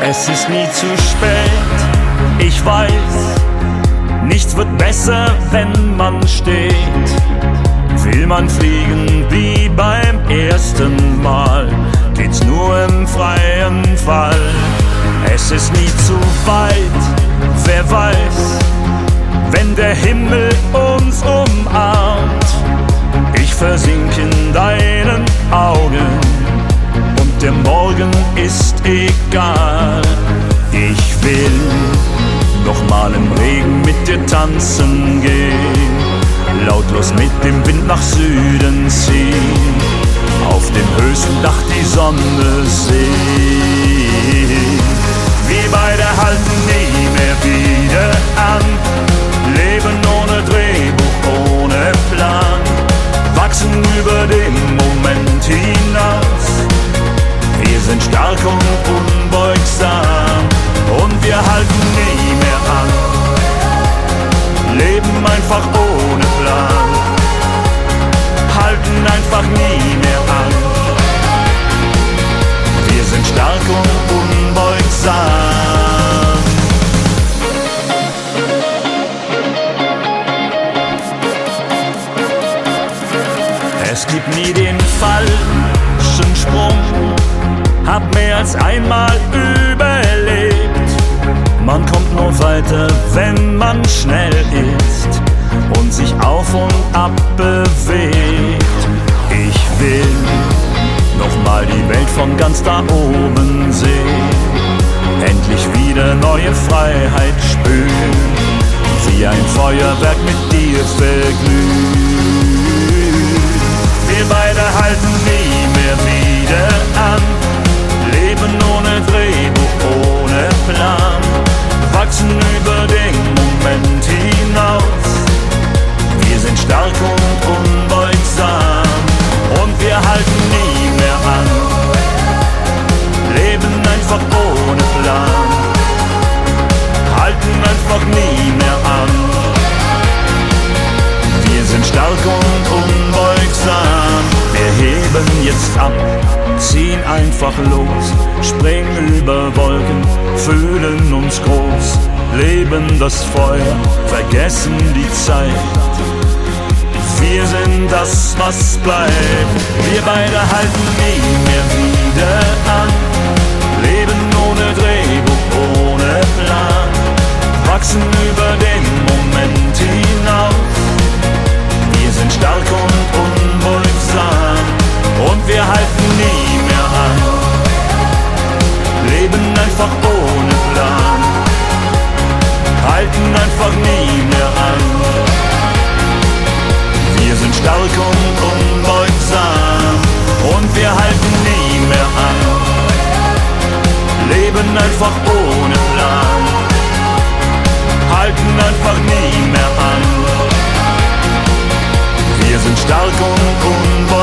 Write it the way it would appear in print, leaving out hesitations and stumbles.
Es ist nie zu spät, ich weiß, nichts wird besser, wenn man steht. Will man fliegen wie beim ersten Mal, geht's nur im freien Fall. Es ist nie zu weit, wer weiß, wenn der Himmel uns umarmt. Ich versink in deinen Augen und der Morgen ist egal. Ich will noch mal im Regen mit dir tanzen gehen, lautlos mit dem Wind nach Süden ziehen, auf dem höchsten Dach die Sonne sehen. Wir beide halten nie mehr wieder an, leben ohne Drehbuch, ohne Plan, wachsen über den Moment hinaus. Wir sind stark und unbeugsam und wir halten nie mehr an, leben einfach ohne Plan, halten einfach nie mehr an. Wir sind stark und unbeugsam. Es gibt nie den falschen Sprung, hab mehr als einmal überlebt. Man kommt nur weiter, wenn man schnell ist und sich auf und ab bewegt. Ich will noch mal die Welt von ganz da oben sehen, endlich wieder neue Freiheit spüren, wie ein Feuerwerk mit dir verglüht. Wir beide halten nie mehr wieder an, leben ohne Drehbuch, ohne Plan, wachsen über den Moment hinaus. Wir sind stark und unbeugsam und wir halten nie mehr an, leben einfach ohne Plan, halten einfach nie mehr an. Wir sind stark und unbeugsam. Wir heben jetzt ab, ziehen einfach los, springen über Wolken, fühlen uns groß, leben das Feuer, vergessen die Zeit. Wir sind das, was bleibt. Wir beide halten nie mehr wieder an, leben ohne Drehbuch, ohne Plan, wachsen über den Moment hinaus. Wir sind stark und unbeugsam und wir halten nie mehr an, leben einfach ohne Plan, halten einfach nie mehr an. Wir sind stark und unbeugsam und wir halten nie mehr an, leben einfach ohne Plan, halten einfach nie mehr an. Wir sind stark und unbeugsam.